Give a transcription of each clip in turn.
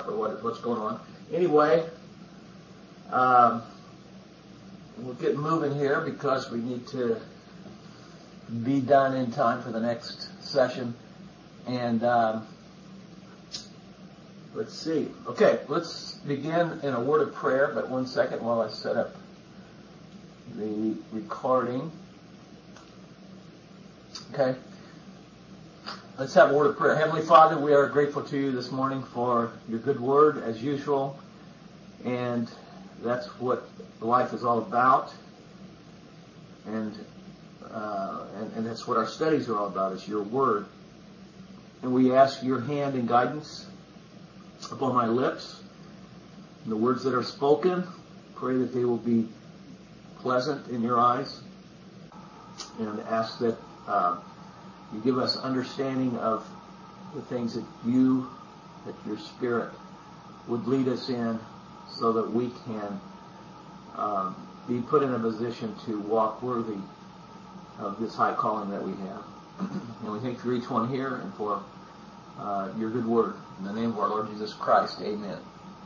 or what's going on. Anyway, we'll get moving here because we need to be done in time for the next session. And let's see. Okay, let's begin in a word of prayer, but 1 second while I set up the recording. Okay. Let's have a word of prayer. Heavenly Father, we are grateful to you this morning for your good word, as usual. And that's what life is all about. And that's what our studies are all about, is your word. And we ask your hand and guidance upon my lips. And the words that are spoken, pray that they will be pleasant in your eyes. And ask that you give us understanding of the things that your Spirit would lead us in, so that we can be put in a position to walk worthy of this high calling that we have. And we thank you for each one here and for your good word. In the name of our Lord Jesus Christ, amen.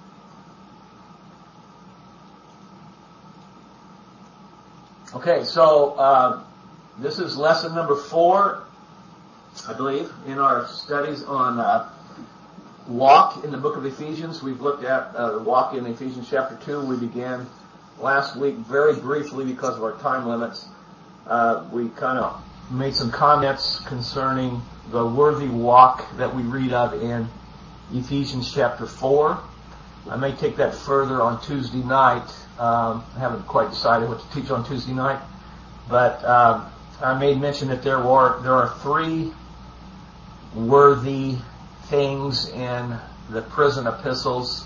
Okay, so this is lesson number 4, I believe, in our studies on walk in the book of Ephesians. We've looked at walk in Ephesians chapter 2. We began last week very briefly because of our time limits. We kind of made some comments concerning the worthy walk that we read of in Ephesians chapter 4. I may take that further on Tuesday night. I haven't quite decided what to teach on Tuesday night, but I made mention that there are 3 worthy things in the prison epistles,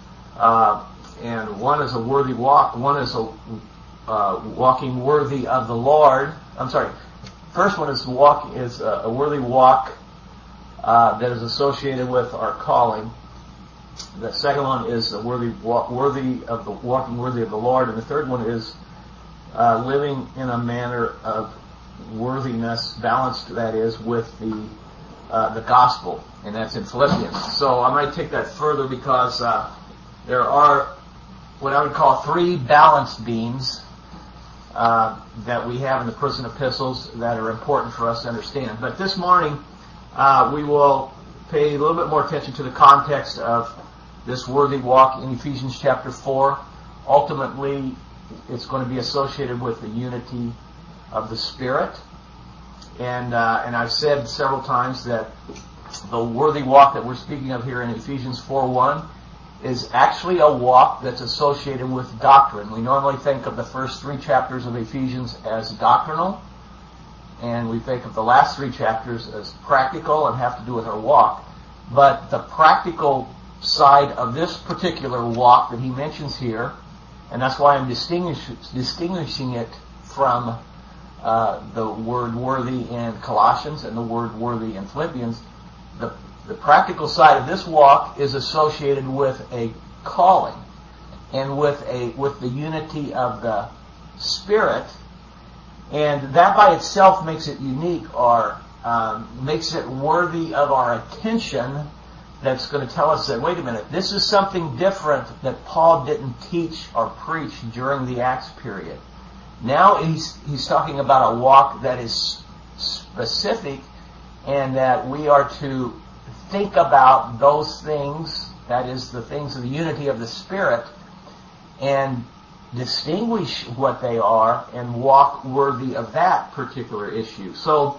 and one is a worthy walk. One is a walking worthy of the Lord. I'm sorry. First one is a worthy walk that is associated with our calling. The second one is a walking worthy of the Lord, and the third one is living in a manner of worthiness, balanced, that is, with the gospel, and that's in Philippians. So I might take that further because there are what I would call 3 balance beams that we have in the prison epistles that are important for us to understand. But this morning we will pay a little bit more attention to the context of this worthy walk in Ephesians chapter 4. Ultimately, it's going to be associated with the unity of the Spirit. And I've said several times that the worthy walk that we're speaking of here in Ephesians 4:1 is actually a walk that's associated with doctrine. We normally think of the first 3 chapters of Ephesians as doctrinal, and we think of the last 3 chapters as practical and have to do with our walk. But the practical side of this particular walk that he mentions here, and that's why I'm distinguishing it from the word worthy in Colossians and the word worthy in Philippians. The practical side of this walk is associated with a calling and with the unity of the Spirit, and that by itself makes it unique, or makes it worthy of our attention. That's going to tell us that, wait a minute, this is something different that Paul didn't teach or preach during the Acts period. Now he's talking about a walk that is specific, and that we are to think about those things, that is, the things of the unity of the Spirit, and distinguish what they are and walk worthy of that particular issue. So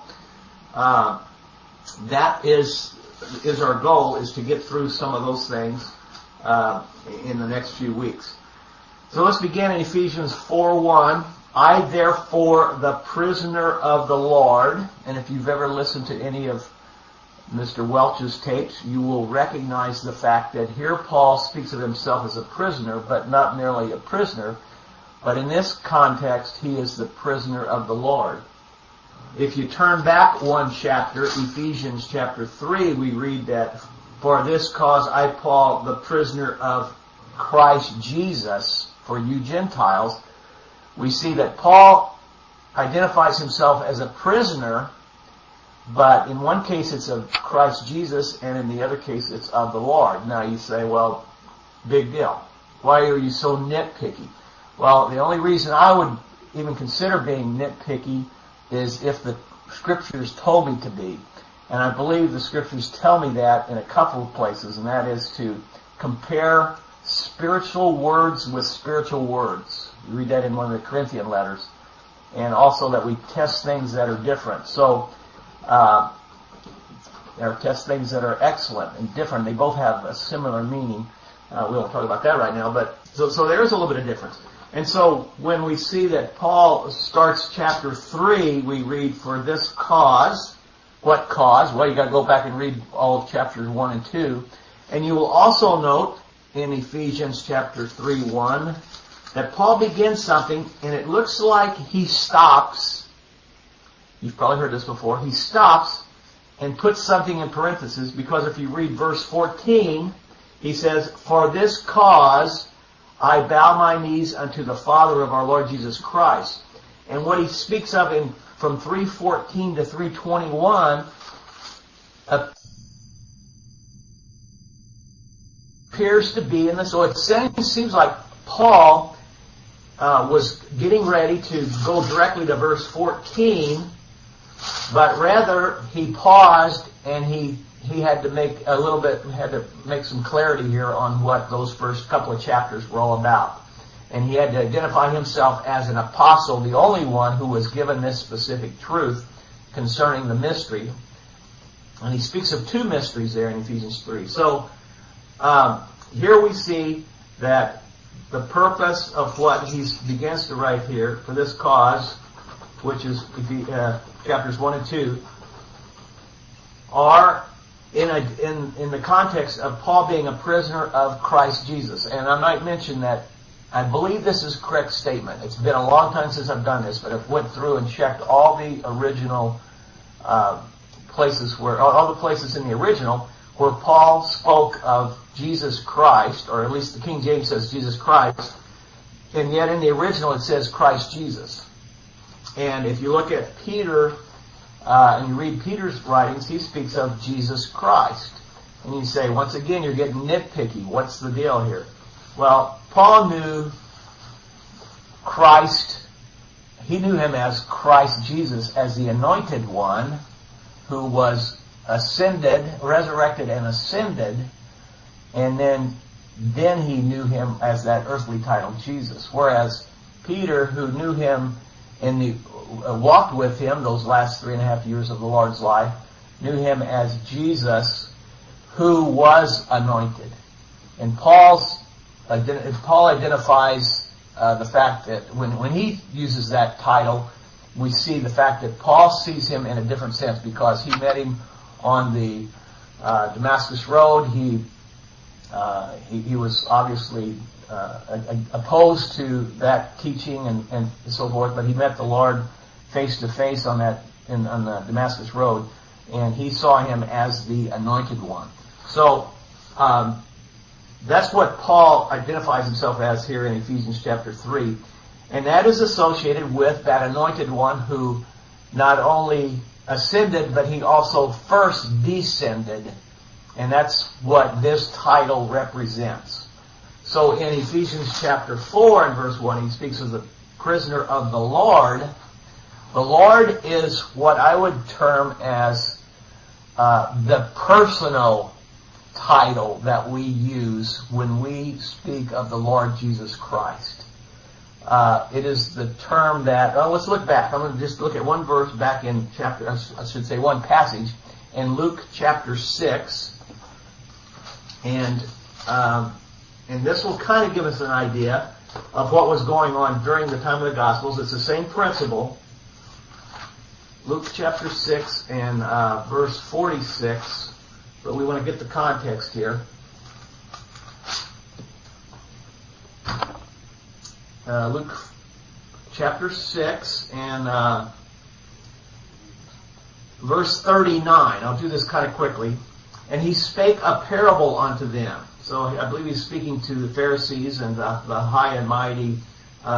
that is our goal, is to get through some of those things in the next few weeks. So let's begin in Ephesians 4:1. I, therefore, the prisoner of the Lord. And if you've ever listened to any of Mr. Welch's tapes, you will recognize the fact that here Paul speaks of himself as a prisoner, but not merely a prisoner, but in this context, he is the prisoner of the Lord. If you turn back 1 chapter, Ephesians chapter 3, we read that, for this cause I, Paul, the prisoner of Christ Jesus, for you Gentiles. We see that Paul identifies himself as a prisoner but in one case it's of Christ Jesus, and in the other case it's of the Lord. Now you say, well, big deal. Why are you so nitpicky? Well, the only reason I would even consider being nitpicky is if the Scriptures told me to be. And I believe the Scriptures tell me that in a couple of places, and that is to compare spiritual words with spiritual words. You read that in one of the Corinthian letters. And also that we test things that are different. So, or test things that are excellent and different. They both have a similar meaning. We won't talk about that right now, but so there is a little bit of difference. And so when we see that Paul starts chapter 3, we read, for this cause. What cause? Well, you got to go back and read all of chapters 1 and 2. And you will also note in Ephesians chapter 3:1 that Paul begins something, and it looks like he stops. You've probably heard this before. He stops and puts something in parentheses, because if you read verse 14, he says, for this cause I bow my knees unto the Father of our Lord Jesus Christ. And what he speaks of from 3:14 to 3:21 appears to be in this. So it seems like Paul was getting ready to go directly to verse 14, but rather he paused and he had to make some clarity here on what those first couple of chapters were all about. And he had to identify himself as an apostle, the only one who was given this specific truth concerning the mystery. And he speaks of two mysteries there in Ephesians 3. So here we see that the purpose of what he begins to write here, for this cause, which is chapters 1 and 2, are in the context of Paul being a prisoner of Christ Jesus. And I might mention that I believe this is a correct statement. It's been a long time since I've done this, but I've went through and checked all the original places all the places in the original where Paul spoke of Jesus Christ, or at least the King James says Jesus Christ, and yet in the original it says Christ Jesus. And if you look at Peter, and you read Peter's writings, he speaks of Jesus Christ. And you say, once again, you're getting nitpicky. What's the deal here? Well, Paul knew Christ. He knew him as Christ Jesus, as the anointed one who was ascended, resurrected and ascended, and then he knew him as that earthly title, Jesus. Whereas Peter, who knew him walked with him those last 3.5 years of the Lord's life, knew him as Jesus, who was anointed. And Paul identifies the fact that when he uses that title, we see the fact that Paul sees him in a different sense, because he met him on the Damascus Road. He was obviously opposed to that teaching and so forth, but he met the Lord face to face on the Damascus Road, and he saw him as the anointed one. So that's what Paul identifies himself as here in Ephesians chapter 3, and that is associated with that anointed one who not only ascended, but he also first descended, and that's what this title represents. So in Ephesians chapter 4 and verse 1, he speaks of the prisoner of the Lord. The Lord is what I would term as the personal title that we use when we speak of the Lord Jesus Christ. It is the term that, let's look back. I'm going to just look at one verse back in one passage in Luke chapter 6. And this will kind of give us an idea of what was going on during the time of the Gospels. It's the same principle. Luke chapter 6 and verse 46. But we want to get the context here. Luke chapter 6 and verse 39. I'll do this kind of quickly. And he spake a parable unto them. So I believe he's speaking to the Pharisees and the high and mighty,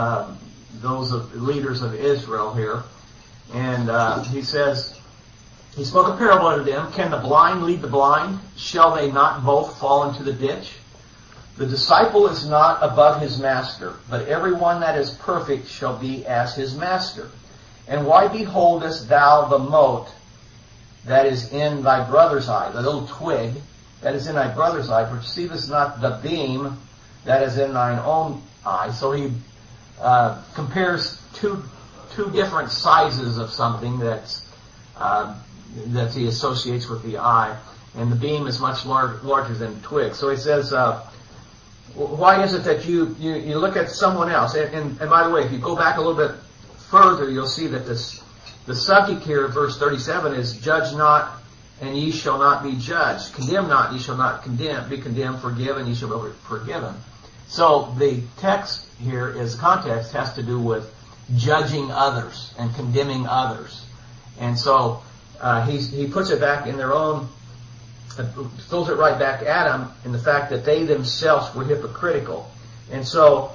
leaders of Israel here. And he says He spoke a parable unto them. Can the blind lead the blind? Shall they not both fall into the ditch? The disciple is not above his master, but everyone that is perfect shall be as his master. And why beholdest thou the mote that is in thy brother's eye, the little twig that is in thy brother's eye, perceivest not the beam that is in thine own eye? So he compares two different sizes of something that he associates with the eye, and the beam is much larger than the twig. So he says, why is it that you look at someone else? And by the way, if you go back a little bit further, you'll see that the subject here, verse 37, is judge not, and ye shall not be judged. Condemn not, ye shall not be condemned. Forgive, and ye shall be forgiven. So the text here, is context, has to do with judging others and condemning others. And so he puts it back in their own, throws it right back at them in the fact that they themselves were hypocritical. And so,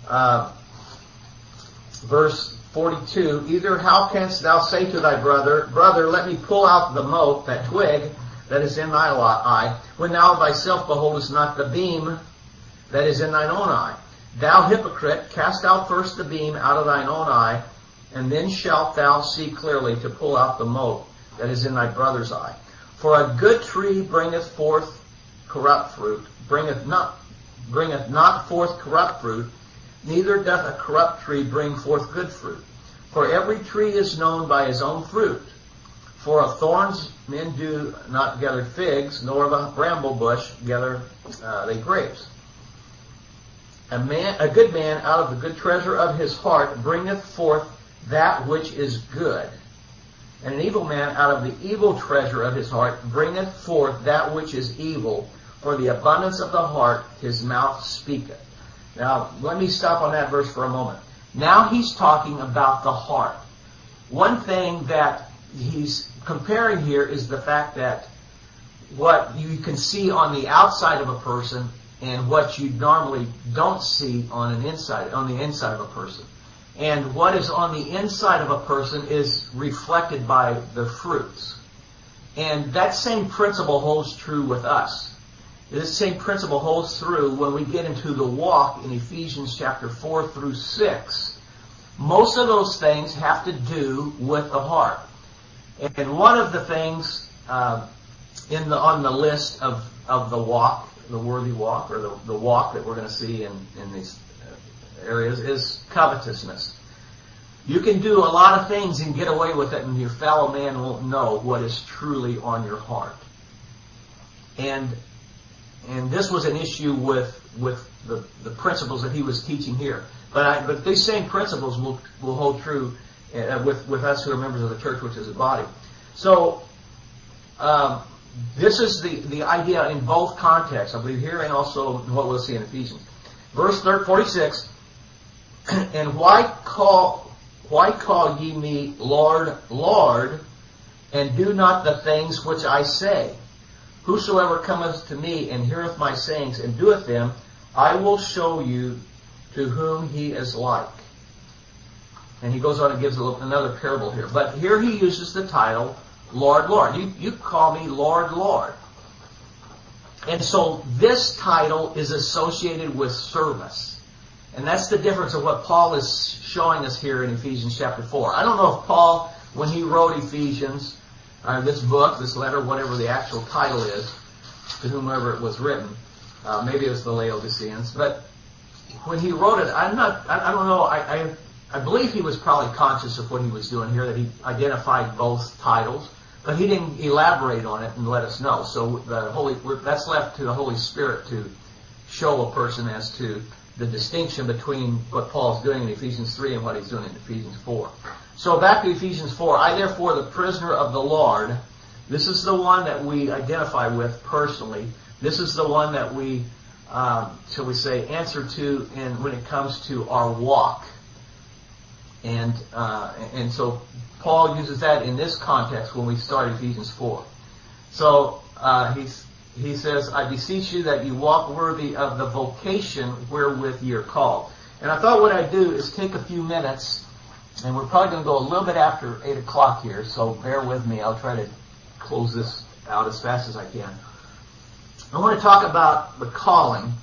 verse 42, either how canst thou say to thy brother, brother, let me pull out the mote, that twig, that is in thy eye, when thou thyself beholdest not the beam that is in thine own eye? Thou hypocrite, cast out first the beam out of thine own eye, and then shalt thou see clearly to pull out the mote that is in thy brother's eye. For a good tree bringeth forth corrupt fruit, bringeth not forth corrupt fruit, neither doth a corrupt tree bring forth good fruit. For every tree is known by his own fruit. For of thorns men do not gather figs, nor of a bramble bush gather they grapes. A good man out of the good treasure of his heart bringeth forth that which is good. And an evil man out of the evil treasure of his heart bringeth forth that which is evil. For the abundance of the heart his mouth speaketh. Now, let me stop on that verse for a moment. Now he's talking about the heart. One thing that he's comparing here is the fact that what you can see on the outside of a person and what you normally don't see on the inside of a person. And what is on the inside of a person is reflected by the fruits. And that same principle holds true with us. This same principle holds true when we get into the walk in Ephesians chapter 4 through 6. Most of those things have to do with the heart. And one of the things on the list of the walk, the worthy walk, or the walk that we're going to see in these areas, is covetousness. You can do a lot of things and get away with it, and your fellow man won't know what is truly on your heart. And this was an issue with the principles that he was teaching here. But these same principles will hold true with us who are members of the church, which is a body. So this is the idea in both contexts, I believe, here and also what we'll see in Ephesians. Verse 46, and why call ye me Lord, Lord, and do not the things which I say? Whosoever cometh to me and heareth my sayings and doeth them, I will show you to whom he is like. And he goes on and gives another parable here. But here he uses the title, Lord, Lord. You call me Lord, Lord. And so this title is associated with service. And that's the difference of what Paul is showing us here in Ephesians chapter 4. I don't know if Paul, when he wrote Ephesians, this book, this letter, whatever the actual title is, to whomever it was written, maybe it was the Laodiceans, but when he wrote it, I don't know, I believe he was probably conscious of what he was doing here, that he identified both titles, but he didn't elaborate on it and let us know. So that's left to the Holy Spirit to show a person as to the distinction between what Paul's doing in Ephesians 3 and what he's doing in Ephesians 4. So back to Ephesians 4. I therefore, the prisoner of the Lord, this is the one that we identify with personally. This is the one that we, shall we say, answer to when it comes to our walk. And so Paul uses that in this context when we start Ephesians 4. So he says, I beseech you that you walk worthy of the vocation wherewith you're called. And I thought what I'd do is take a few minutes, and we're probably going to go a little bit after 8 o'clock here, so bear with me. I'll try to close this out as fast as I can. I want to talk about the calling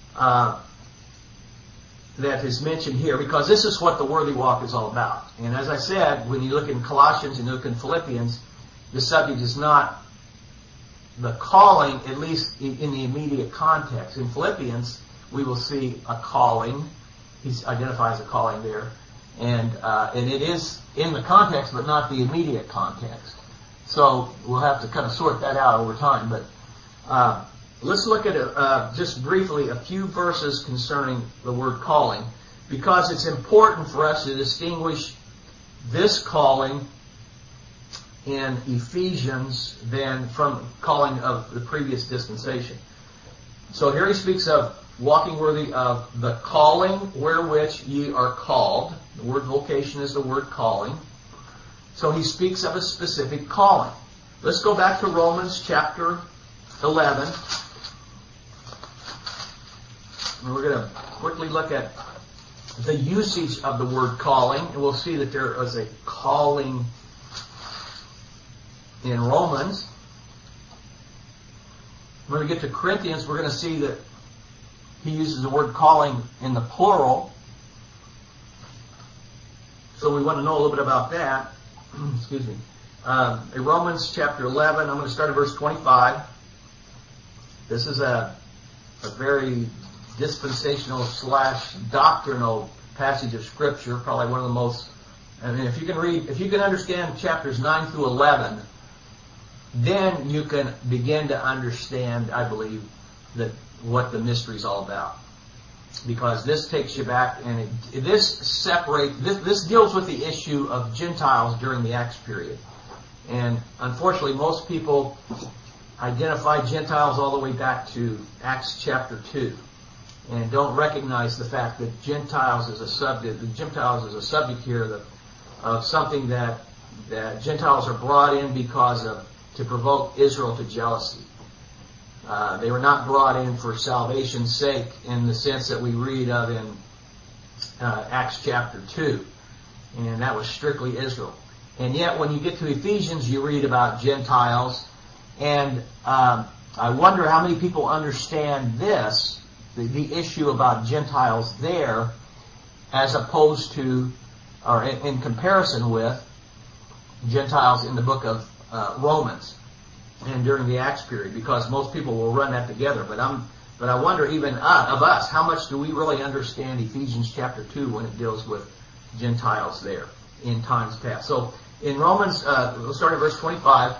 that is mentioned here, because this is what the worthy walk is all about. And as I said, when you look in Colossians and you look in Philippians, the subject is not the calling, at least in the immediate context. In Philippians, we will see a calling. He identifies a calling there. And it is in the context, but not the immediate context. So we'll have to kind of sort that out over time. But let's look at just briefly a few verses concerning the word calling, because it's important for us to distinguish this calling in Ephesians than from calling of the previous dispensation. So here he speaks of walking worthy of the calling wherewith ye are called. The word vocation is the word calling. So he speaks of a specific calling. Let's go back to Romans chapter 11. And we're going to quickly look at the usage of the word calling. And we'll see that there is a calling in Romans. When we get to Corinthians, we're going to see that he uses the word calling in the plural. So we want to know a little bit about that. Excuse me. In Romans chapter 11, I'm going to start at verse 25. This is a very dispensational / doctrinal passage of Scripture, probably one of the most. I mean, if you can understand chapters 9 through 11, then you can begin to understand, I believe, what the mystery is all about. Because this takes you back, and this deals with the issue of Gentiles during the Acts period. And unfortunately, most people identify Gentiles all the way back to Acts chapter 2, and don't recognize the fact that Gentiles is a subject here of something that Gentiles are brought in to provoke Israel to jealousy. They were not brought in for salvation's sake in the sense that we read of in Acts chapter 2. And that was strictly Israel. And yet when you get to Ephesians, you read about Gentiles. And I wonder how many people understand this, the issue about Gentiles there, as opposed to, or in comparison with, Gentiles in the book of Romans and during the Acts period, because most people will run that together. But I wonder, even of us, how much do we really understand Ephesians chapter 2 when it deals with Gentiles there in times past? So in Romans, we'll start at verse 25.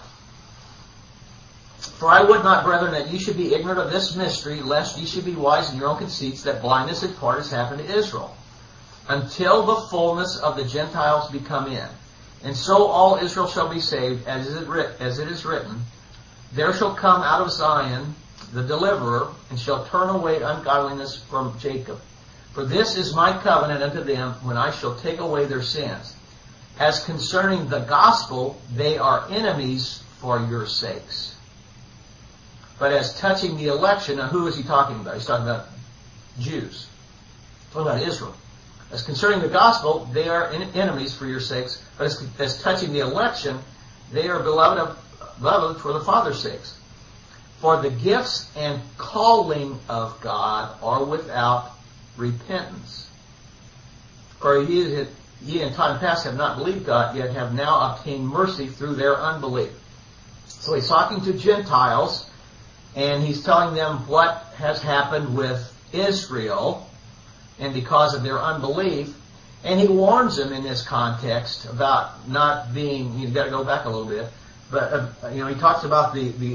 For I would not, brethren, that ye should be ignorant of this mystery, lest ye should be wise in your own conceits, that blindness in part has happened to Israel, until the fullness of the Gentiles be come in. And so all Israel shall be saved, as it is written, there shall come out of Zion the deliverer, and shall turn away ungodliness from Jacob. For this is my covenant unto them, when I shall take away their sins. As concerning the gospel, they are enemies for your sakes. But as touching the election, now who is he talking about? He's talking about Jews. He's talking about Israel. As concerning the gospel, they are enemies for your sakes. But as touching the election, they are beloved for the Father's sakes. For the gifts and calling of God are without repentance. For ye in time past have not believed God, yet have now obtained mercy through their unbelief. So he's talking to Gentiles, and he's telling them what has happened with Israel, and because of their unbelief. And he warns them in this context about not being, you've got to go back a little bit, but he talks about the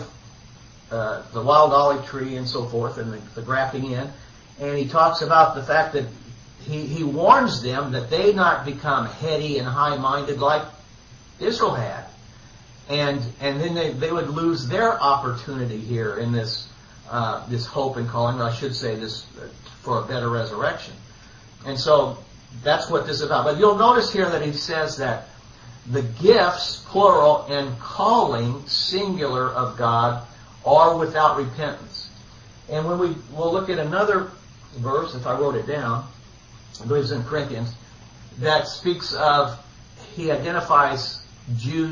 wild olive tree and so forth, and the grafting in. And he talks about the fact that he warns them that they not become heady and high-minded like Israel had. And then they would lose their opportunity here in this hope and calling, or I should say this, for a better resurrection. And so that's what this is about. But you'll notice here that he says that the gifts, plural, and calling, singular, of God are without repentance. And when we'll look at another verse, if I wrote it down, I believe it's in Corinthians, that speaks of, he identifies Jews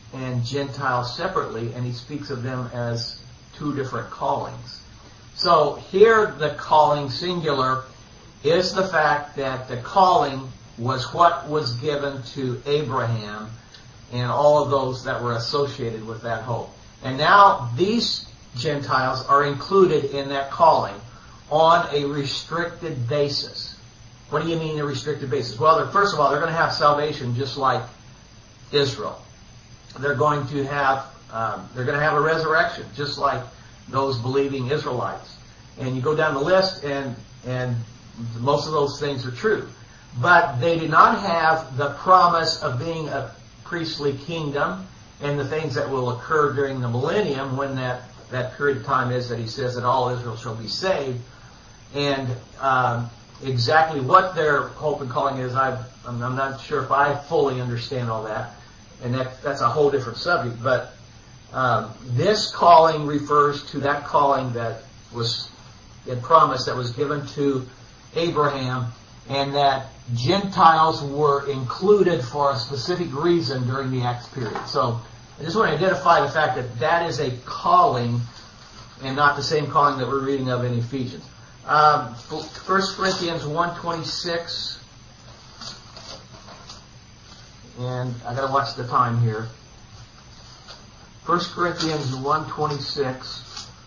and Gentiles separately, and he speaks of them as two different callings. So here the calling singular is the fact that the calling was what was given to Abraham and all of those that were associated with that hope. And now these Gentiles are included in that calling on a restricted basis. What do you mean a restricted basis? Well, first of all, they're going to have salvation just like Israel. They're going to have a resurrection just like those believing Israelites. And you go down the list, and most of those things are true. But they do not have the promise of being a priestly kingdom and the things that will occur during the millennium when that period of time is that he says that all Israel shall be saved. And exactly what their hope and calling is, I'm not sure if I fully understand all that. And that's a whole different subject. But this calling refers to that calling that was in promise that was given to Abraham, and that Gentiles were included for a specific reason during the Acts period. So I just want to identify the fact that that is a calling and not the same calling that we're reading of in Ephesians. 1 Corinthians 1:26, and I got to watch the time here. 1 Corinthians 1:26.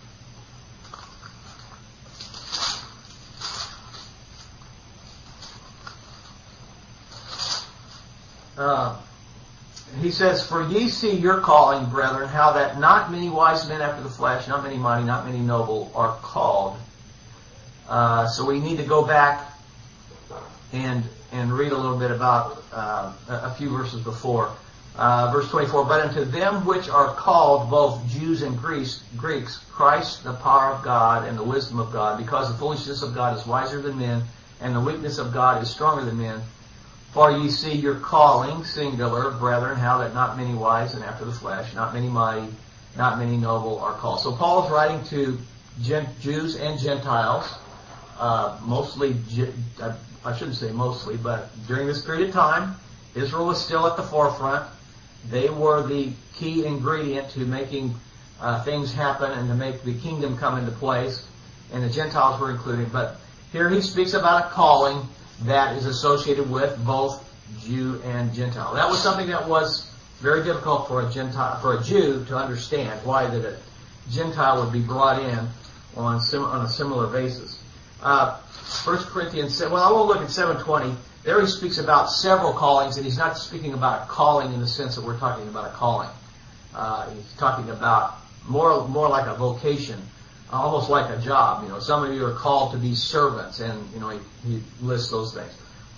He says, "For ye see your calling, brethren, how that not many wise men after the flesh, not many mighty, not many noble are called." So we need to go back and read a little bit about a few verses before. Verse 24, "But unto them which are called, both Jews and Greeks, Christ the power of God and the wisdom of God, because the foolishness of God is wiser than men, and the weakness of God is stronger than men. For ye see your calling, singular, brethren, how that not many wise and after the flesh, not many mighty, not many noble are called." So Paul is writing to Jews and Gentiles, mostly, I shouldn't say mostly, but during this period of time, Israel was still at the forefront. They were the key ingredient to making things happen and to make the kingdom come into place, and the Gentiles were included. But here he speaks about a calling that is associated with both Jew and Gentile. That was something that was very difficult for a Jew to understand, why that a Gentile would be brought in on a similar basis. 1 Corinthians, well, I will look at 7:20. There he speaks about several callings, and he's not speaking about a calling in the sense that we're talking about a calling. He's talking about more like a vocation, almost like a job. Some of you are called to be servants, and he lists those things.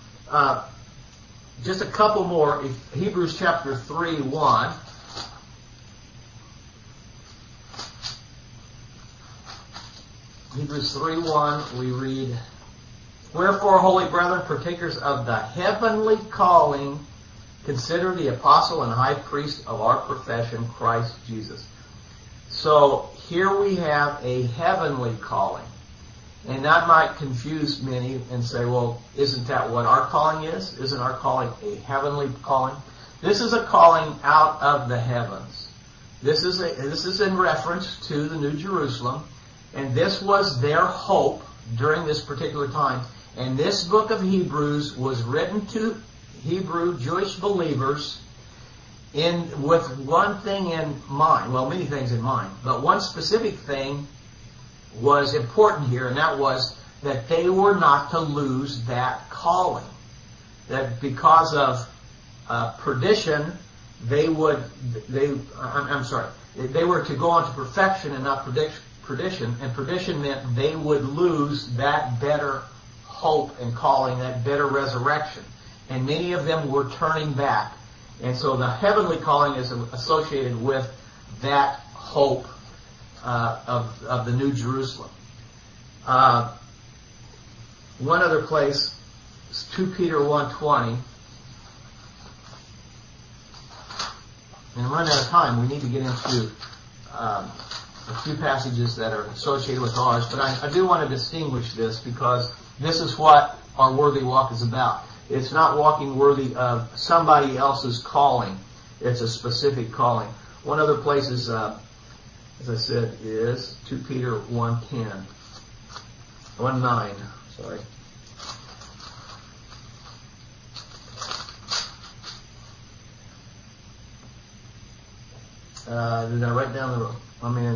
Just a couple more. Hebrews chapter 3:1. Hebrews 3:1, we read, "Wherefore, holy brethren, partakers of the heavenly calling, consider the apostle and high priest of our profession, Christ Jesus." So here we have a heavenly calling. And that might confuse many and say, well, isn't that what our calling is? Isn't our calling a heavenly calling? This is a calling out of the heavens. This is in reference to the New Jerusalem. And this was their hope during this particular time. And this book of Hebrews was written to Hebrew Jewish believers with one thing in mind. Well, many things in mind. But one specific thing was important here, and that was that they were not to lose that calling. That because of perdition, they were to go on to perfection and not perdition, and perdition meant they would lose that better hope and calling, that better resurrection. And many of them were turning back. And so the heavenly calling is associated with that hope of the New Jerusalem. One other place is 2 Peter 1:20. And I'm running out of time. We need to get into a few passages that are associated with ours, but I do want to distinguish this because this is what our worthy walk is about. It's not walking worthy of somebody else's calling. It's a specific calling. One other place is, as I said, is 2 Peter 1:10. 1:9, sorry. Did I write down the? I'm in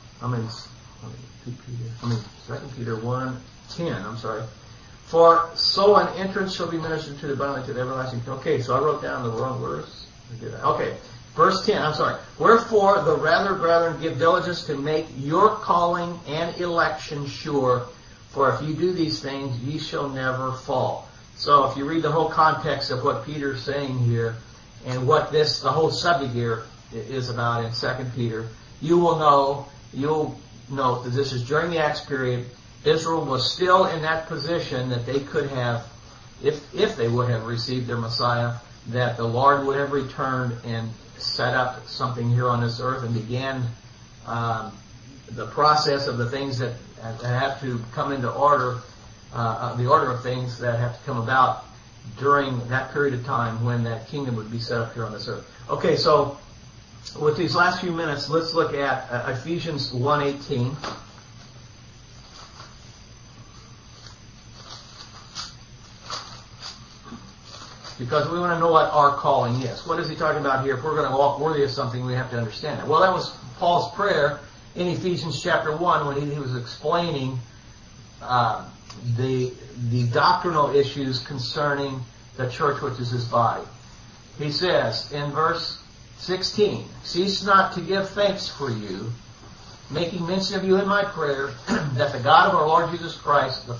2 Peter 1:10. I'm sorry. For so an entrance shall be ministered to the abundantly to the everlasting. Okay, so I wrote down the wrong verse. Okay, verse 10. I'm sorry. Wherefore the rather, brethren, give diligence to make your calling and election sure. For if you do these things, ye shall never fall. So if you read the whole context of what Peter's saying here, and what the whole subject here is about in 2 Peter, you'll note that this is during the Acts period. Israel was still in that position that they could have, if they would have received their Messiah, that the Lord would have returned and set up something here on this earth and began the process of the things that have to come into order, the order of things that have to come about during that period of time when that kingdom would be set up here on this earth. Okay, so with these last few minutes, let's look at Ephesians 1:18. Because we want to know what our calling is. What is he talking about here? If we're going to walk worthy of something, we have to understand it. Well, that was Paul's prayer in Ephesians chapter 1 when he was explaining the doctrinal issues concerning the church, which is his body. He says in verse 16, cease not to give thanks for you, making mention of you in my prayer, that the God of our Lord Jesus Christ, the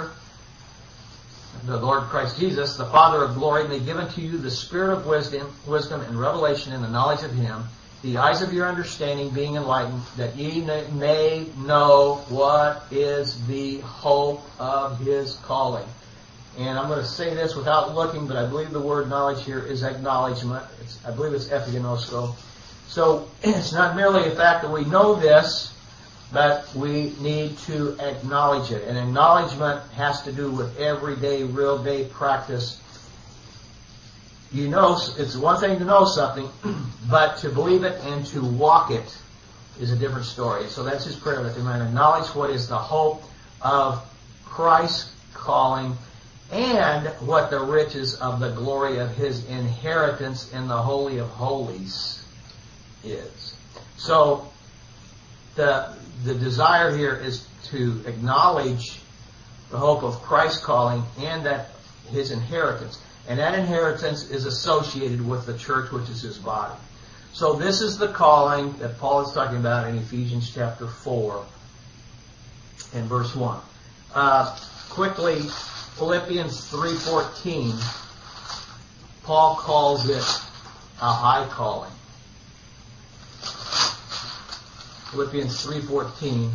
Lord Christ Jesus, the Father of glory, may give unto you the spirit of wisdom and revelation in the knowledge of Him, the eyes of your understanding being enlightened, that ye may know what is the hope of His calling. And I'm going to say this without looking, but I believe the word knowledge here is acknowledgement. I believe it's epigenosko. So it's not merely the fact that we know this, but we need to acknowledge it. And acknowledgement has to do with everyday, real day practice. You know, it's one thing to know something, but to believe it and to walk it is a different story. So that's his prayer, that they might acknowledge what is the hope of Christ's calling and what the riches of the glory of His inheritance in the Holy of Holies is. So the desire here is to acknowledge the hope of Christ's calling and that His inheritance. And that inheritance is associated with the church, which is His body. So this is the calling that Paul is talking about in Ephesians chapter 4 and verse 1. Quickly, Philippians 3:14, Paul calls it a high calling. Philippians 3:14.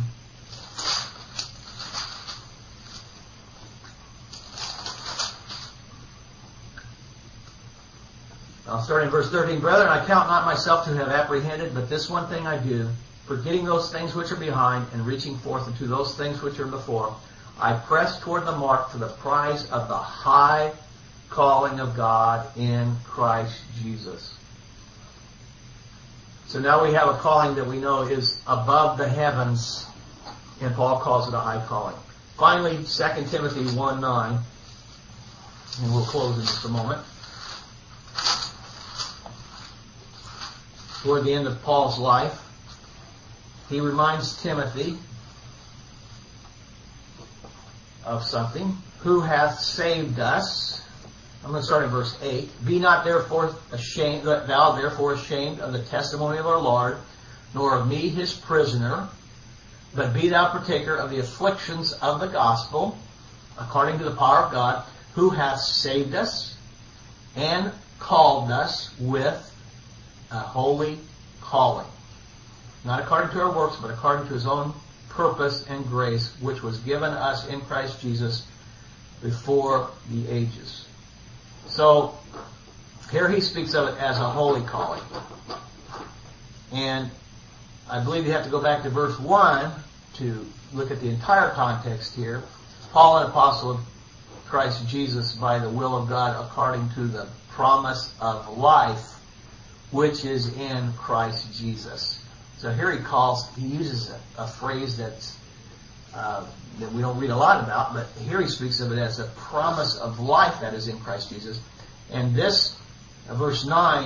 I'll start in verse 13. Brethren, I count not myself to have apprehended, but this one thing I do, forgetting those things which are behind and reaching forth into those things which are before, I press toward the mark for the prize of the high calling of God in Christ Jesus. So now we have a calling that we know is above the heavens, and Paul calls it a high calling. Finally, 2 Timothy 1:9, and we'll close in just a moment. Toward the end of Paul's life, he reminds Timothy of something. Who hath saved us? I'm going to start in verse 8. Be not therefore ashamed, thou therefore ashamed of the testimony of our Lord, nor of me his prisoner, but be thou partaker of the afflictions of the gospel, according to the power of God, who hath saved us and called us with a holy calling. Not according to our works, but according to His own purpose and grace, which was given us in Christ Jesus before the ages. So, here he speaks of it as a holy calling. And I believe you have to go back to verse 1 to look at the entire context here. Paul, an apostle of Christ Jesus by the will of God according to the promise of life, which is in Christ Jesus. So here he uses a phrase that we don't read a lot about, but here he speaks of it as a promise of life that is in Christ Jesus. And this, verse 9,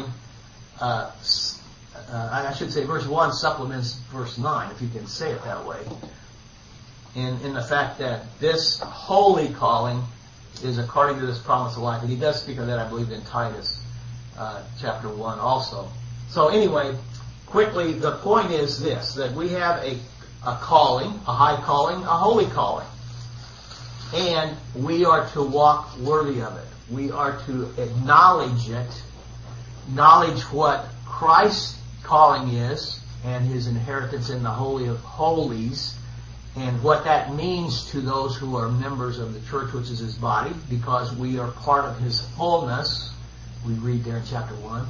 I should say verse 1 supplements verse 9, if you can say it that way, in the fact that this holy calling is according to this promise of life. And he does speak of that, I believe, in Titus chapter 1 also. So anyway, quickly, the point is this, that we have a calling, a high calling, a holy calling. And we are to walk worthy of it. We are to acknowledge it, acknowledge what Christ's calling is, and his inheritance in the Holy of Holies, and what that means to those who are members of the church, which is his body, because we are part of his fullness. We read there in chapter 1.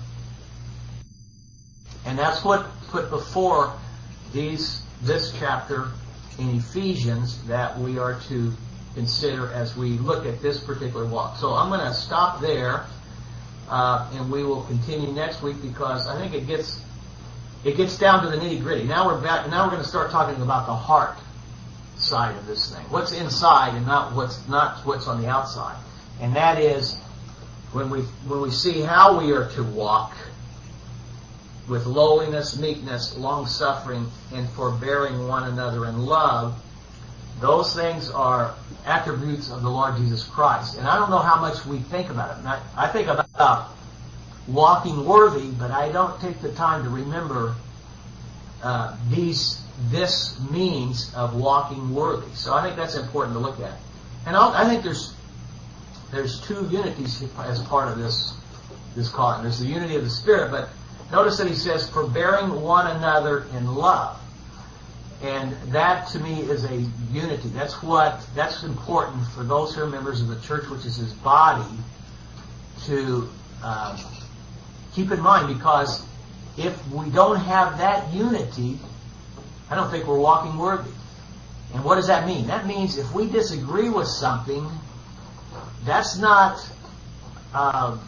And that's what put before this chapter in Ephesians that we are to consider as we look at this particular walk. So I'm going to stop there, and we will continue next week, because I think it gets down to the nitty gritty. Now we're going to start talking about the heart side of this thing. What's inside and not what's on the outside. And that is when we see how we are to walk with lowliness, meekness, long-suffering, and forbearing one another in love. Those things are attributes of the Lord Jesus Christ. And I don't know how much we think about it. I think about walking worthy, but I don't take the time to remember this means of walking worthy. So I think that's important to look at. And I think there's two unities as part of this calling. There's the unity of the Spirit, but notice that he says, forbearing one another in love. And that to me is a unity. That's important for those who are members of the church, which is his body, to keep in mind, because if we don't have that unity, I don't think we're walking worthy. And what does that mean? That means if we disagree with something, that's not a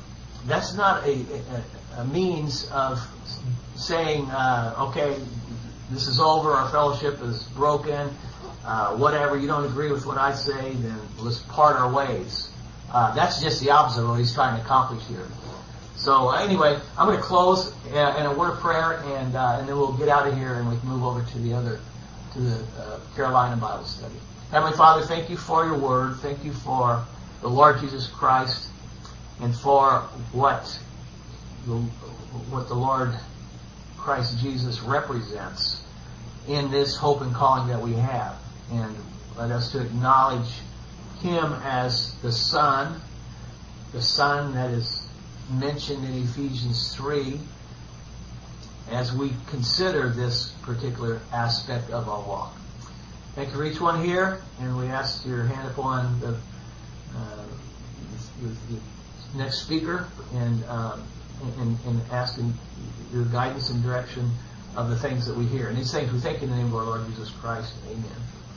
means of saying, okay, this is over, our fellowship is broken, whatever, you don't agree with what I say, then let's part our ways. That's just the opposite of what he's trying to accomplish here. So anyway, I'm going to close in a word of prayer, and then we'll get out of here and we can move over to the Carolina Bible study. Heavenly Father, thank you for your word. Thank you for the Lord Jesus Christ, and for what the Lord Christ Jesus represents in this hope and calling that we have. And let us to acknowledge him as the Son that is mentioned in Ephesians 3, as we consider this particular aspect of our walk. Thank you for each one here, and we ask your hand upon the next speaker, and asking your guidance and direction of the things that we hear. And these things we thank you in the name of our Lord Jesus Christ. Amen.